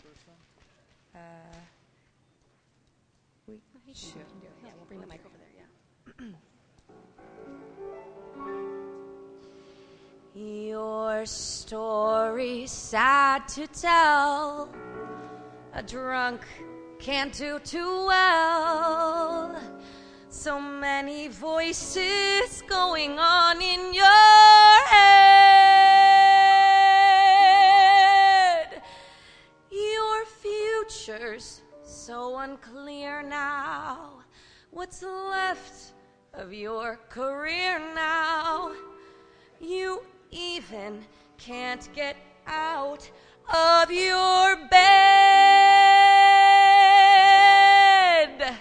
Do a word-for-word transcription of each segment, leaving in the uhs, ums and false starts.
Uh, we should. Yeah, we'll bring the mic over there, yeah. Your story's sad to tell. A drunk can't do too well. So many voices going on in your head. Your future's so unclear now. What's left of your career now? You even can't get out of your bed.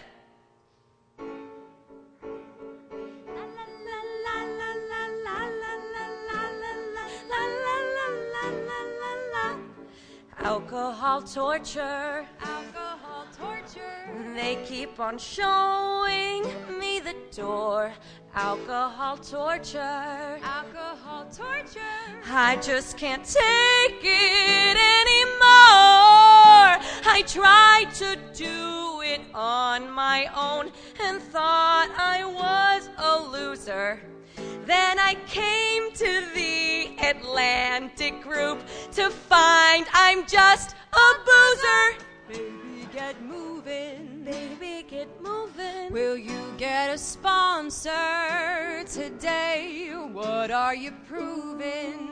Alcohol torture, alcohol torture. They keep on showing me the door. Alcohol torture, alcohol torture. I just can't take it anymore. I tried to do it on my own and thought I was a loser. Then I came to the Atlantic group to find I'm just a boozer. Baby, get moving. Baby, get moving. Will you get a sponsor today? What are you proving?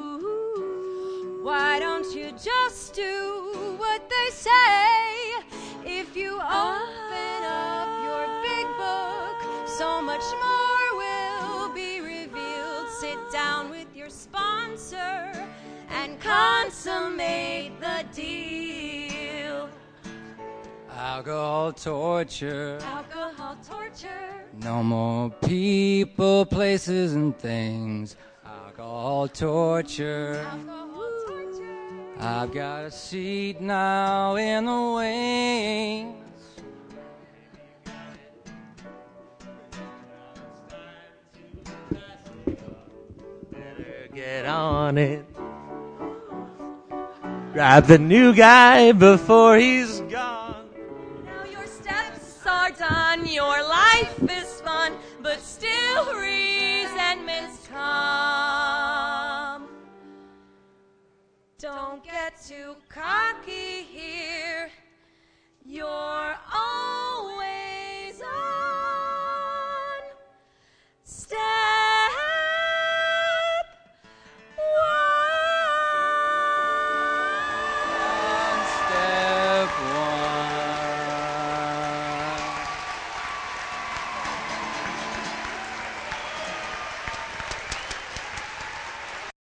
Why don't you just do what they say? If you open up your big book, so much more will be revealed. Sit down with your sponsor and consummate the deal. Alcohol torture. Alcohol torture. No more people, places, and things. Alcohol torture. Alcohol torture. I've got a seat now in the wings. Better get on it. Grab the new guy before he's gone. Now your steps are done, your life is fun, but still resentments come. Don't get too cocky here. You're only